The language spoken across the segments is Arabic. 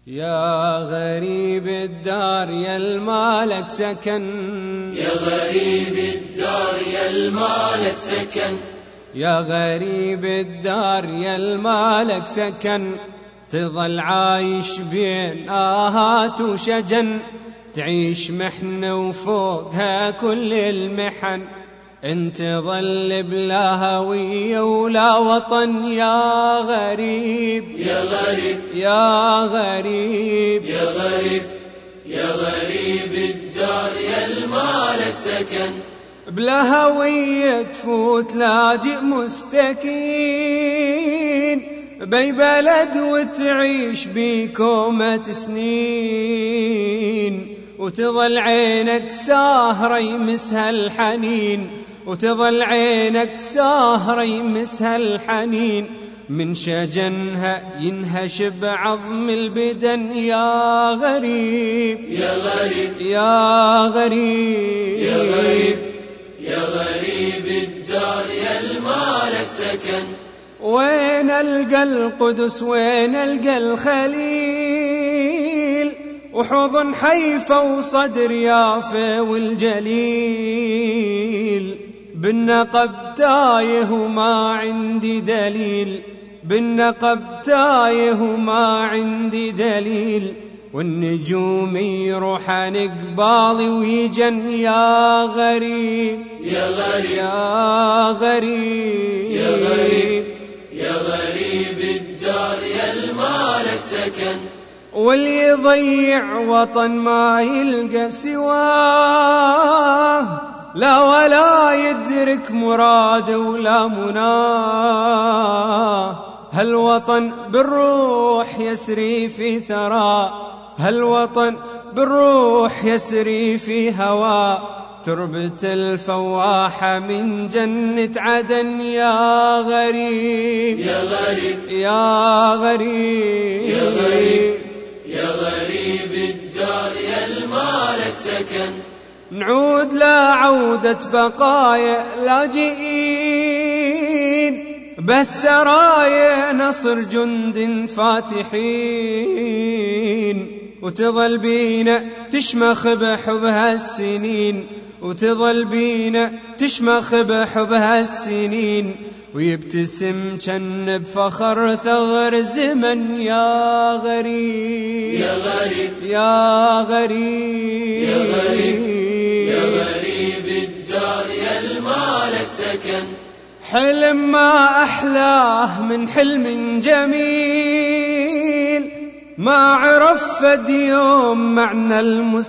يا غريب الدار يا المالك سكن، يا غريب الدار يا المالك سكن، يا غريب الدار يا المالك سكن، تظل عايش بين آهات وشجن، تعيش محنة وفوقها كل المحن، انت ظل بلا هوية ولا وطن. يا غريب يا غريب يا غريب يا غريب يا غريب الدار يا المالك سكن، بلا هوية تفوت لاجئ مستكين بي بلد وتعيش بكومة سنين، وتظل عينك ساهرة يمسها الحنين، وتظل عينك ساهرة يمسها الحنين، من شجنها ينهش بعظم البدن. يا غريب يا غريب يا غريب يا غريب يا غريب الدار يا المالك سكن، وين ألقى القدس وين ألقى الخليل، وحضن حيفا وصدر يافا والجليل، بالنقب تايه وما عندي دليل، بالنقب تايه وما عندي دليل، والنجوم يروحن قبالي ويجن. يا غريب يا غريب يا غريب يا غريب يا غريب الدار يا المالك سكن، واللي يضيع وطن ما يلقى سواه، لا ولا يدرك مراد ولا مناه، هالوطن بالروح يسري في ثرى، هالوطن بالروح يسري في هوى، تربة الفواحة من جنة عدن. يا غريب يا غريب يا غريب يا غريب يا غريب الدار يا المالك سكن، نعود لعودة بقايا لاجئين، بس سرايا نصر جند فاتحين، وتظل بينا تشمخ بحبها السنين، وتظل بينا تشمخ بحبها السنين، ويبتسم جن بفخر ثغر الزمن. يا غريب يا غريب يا غريب يا غريب يا غريب الدار يا المالك سكن، حلم ما أحلاه من حلم جميل، ما عرف فد يوم معنى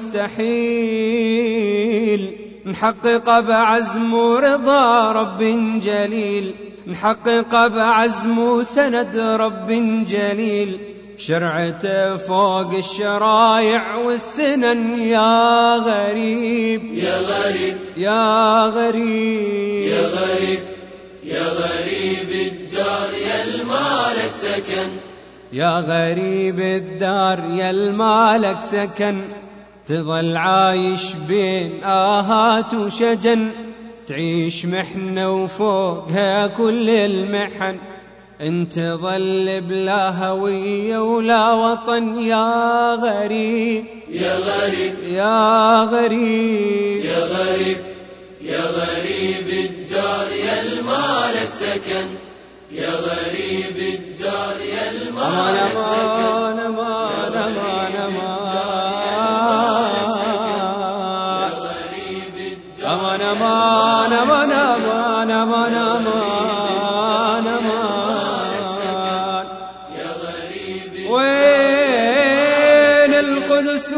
المستحيل، نحقق بعزم ورضا رب جليل، نحقق بعزم وسند رب جليل، شرعته فوق الشرايع والسنن. يا غريب يا غريب يا غريب يا غريب يا غريب الدار يا المالك سكن، يا غريب الدار يا المالك سكن، تظل عايش بين آهات وشجن، تعيش محنة وفوقها كل المحن، انت ظل بلا هوية ولا وطن. يا غريب يا غريب يا غريب يا غريب يا غريب الدار يا المالك سكن، يا غريب الدار يا المالك سكن، وين القدس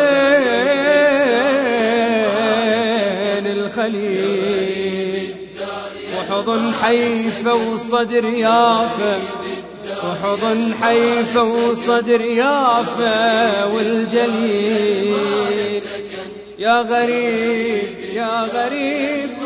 وين الخليل، وحضن حيفا وصدر يافا، وحضن حيفا وصدر يافا والجليل. يا غريب يا غريب